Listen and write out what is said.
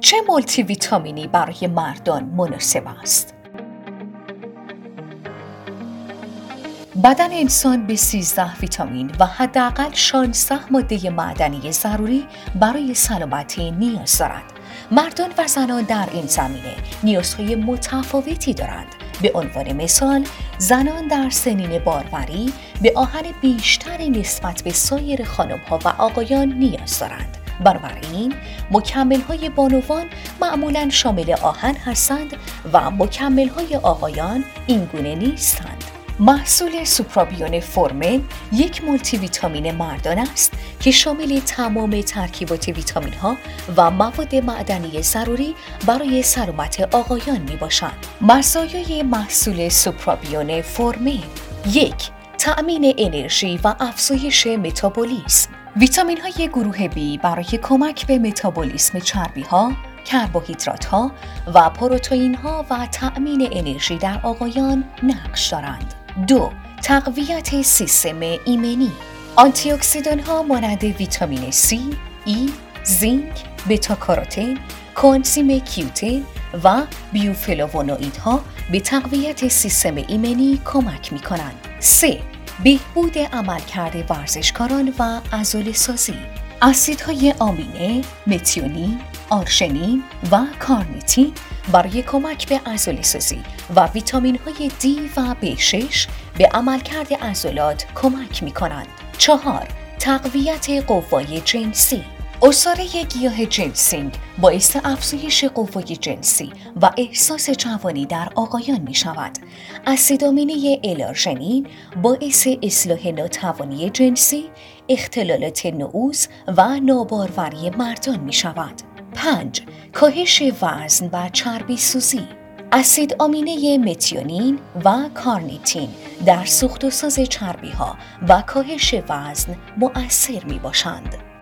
چه مولتی ویتامینی برای مردان مناسب است؟ بدن انسان به 13 ویتامین و حداقل 16 ماده معدنی ضروری برای سلامتی نیاز دارد. مردان و زنان در این زمینه نیازهای متفاوتی دارند. به عنوان مثال، زنان در سنین باروری به آهن بیشتری نسبت به سایر خانم‌ها و آقایان نیاز دارند. بنابراین مکمل‌های بانوان معمولاً شامل آهن هستند و مکمل‌های آقایان این گونه نیستند. محصول سوپرابیون فورمن یک مولتی ویتامین مردان است که شامل تمام ترکیبات ویتامین ها و مواد معدنی ضروری برای سلامت آقایان می باشند. مزایای محصول سوپرابیون فورمن: 1. تأمین انرژی و افزایش متابولیسم. ویتامین های گروه B برای کمک به متابولیسم چربی ها، کربوهیدرات ها و پروتئین ها و تأمین انرژی در آقایان نقش دارند. 2. تقویت سیستم ایمنی. آنتی اکسیدان ها مانند ویتامین C، E، زینک، بتا کاروتن، کوانزیم کیوتن و بیوفلوونوئیدها به تقویت سیستم ایمنی کمک می کنند. 3. بهبود عملکرد ورزشکاران و عضله‌سازی. اسیدهای آمینه، متیونین، آرژنین و کارنیتین برای کمک به عضله‌سازی و ویتامین‌های D و B6 به عملکرد عضلات کمک می‌کنند. 4. تقویت قوای جنسی. عصاره گیاه جنسینگ باعث افزایش قوای جنسی و احساس جوانی در آقایان می شود. اسید آمینه الارژنین باعث اصلاح ناتوانی جنسی، اختلالات نعوذ و ناباروری مردان می شود. 5. کاهش وزن و چربی سوزی. اسید آمینه متیونین و کارنیتین در سوخت و ساز چربی ها و کاهش وزن مؤثر می باشند.